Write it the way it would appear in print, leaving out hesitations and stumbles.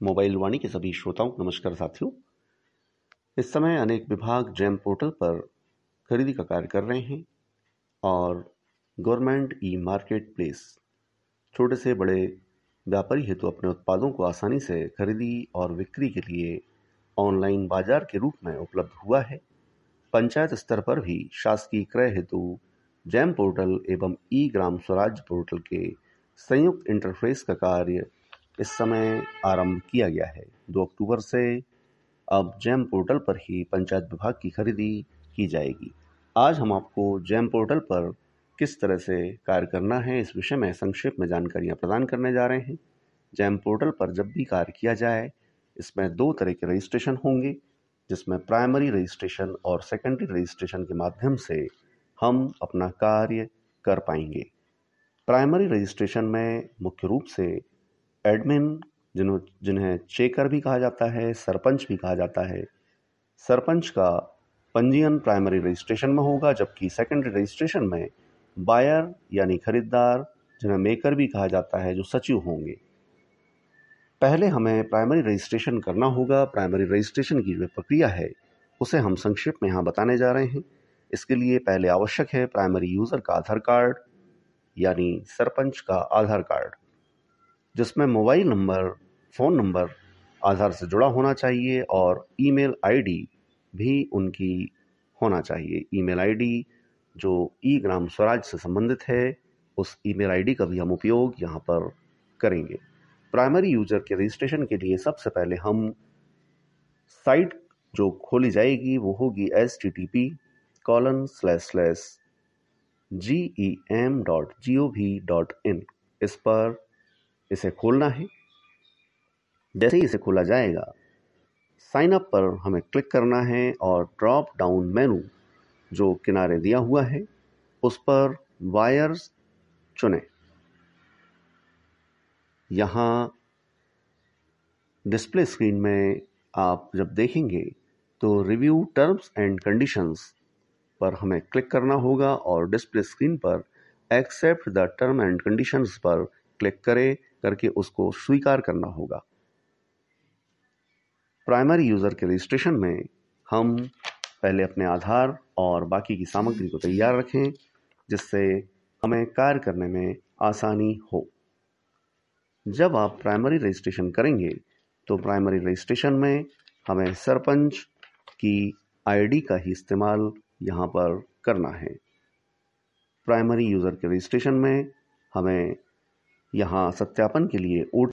Mobile वाणी के सभी श्रोताओं को नमस्कार साथियों। इस समय अनेक विभाग जैम पोर्टल पर खरीदी का कार्य कर रहे हैं और गवर्नमेंट ई मार्केट प्लेस छोटे से बड़े व्यापारी हेतु अपने उत्पादों को आसानी से खरीदी और बिक्री के लिए ऑनलाइन बाजार के रूप में उपलब्ध हुआ है। पंचायत स्तर पर भी शासकीय क्रय हेतु जैम पोर्टल एवं ई ग्राम स्वराज पोर्टल के संयुक्त इंटरफेस का कार्य इस समय आरंभ किया गया है। 2 अक्टूबर से अब जैम पोर्टल पर ही पंचायत विभाग की खरीदी की जाएगी। आज हम आपको जैम पोर्टल पर किस तरह से कार्य करना है इस विषय में संक्षेप में जानकारियां प्रदान करने जा रहे हैं। जैम पोर्टल पर जब भी कार्य किया जाए इसमें 2 तरह के रजिस्ट्रेशन होंगे, जिसमें प्राइमरी रजिस्ट्रेशन और सेकेंडरी रजिस्ट्रेशन के माध्यम से हम अपना कार्य कर पाएंगे। प्राइमरी रजिस्ट्रेशन में मुख्य रूप से एडमिन जिन्हें चेकर भी कहा जाता है, सरपंच भी कहा जाता है, सरपंच का पंजीयन प्राइमरी रजिस्ट्रेशन में होगा, जबकि सेकेंडरी रजिस्ट्रेशन में बायर यानी खरीदार, जिन्हें मेकर भी कहा जाता है, जो सचिव होंगे। पहले हमें प्राइमरी रजिस्ट्रेशन करना होगा। प्राइमरी रजिस्ट्रेशन की जो प्रक्रिया है उसे हम संक्षेप में यहाँ बताने जा रहे हैं। इसके लिए पहले आवश्यक है प्राइमरी यूज़र का आधार कार्ड यानी सरपंच का आधार कार्ड, जिसमें mobile number, phone number Aadhaar से जुड़ा होना चाहिए और ईमेल आईडी भी उनकी होना चाहिए। ईमेल आईडी जो ई ग्राम स्वराज से संबंधित है, उस ईमेल आईडी का भी हम उपयोग यहाँ पर करेंगे। प्राइमरी यूजर के रजिस्ट्रेशन के लिए सबसे पहले हम साइट जो खोली जाएगी वो होगी http://gem.gov.in। इस पर इसे खोलना है। जैसे ही इसे खोला जाएगा, साइन अप पर हमें क्लिक करना है और ड्रॉप डाउन मेनू जो किनारे दिया हुआ है उस पर वायर्स चुनें। यहाँ डिस्प्ले स्क्रीन में आप जब देखेंगे तो रिव्यू टर्म्स एंड कंडीशंस पर हमें क्लिक करना होगा और डिस्प्ले स्क्रीन पर accept the term and conditions पर क्लिक करके उसको स्वीकार करना होगा। प्राइमरी यूज़र के रजिस्ट्रेशन में हम पहले अपने आधार और बाकी की सामग्री को तैयार रखें, जिससे हमें कार्य करने में आसानी हो। जब आप प्राइमरी रजिस्ट्रेशन करेंगे तो प्राइमरी रजिस्ट्रेशन में हमें सरपंच की आईडी का ही इस्तेमाल यहाँ पर करना है। प्राइमरी यूज़र के रजिस्ट्रेशन में हमें यहाँ सत्यापन के लिए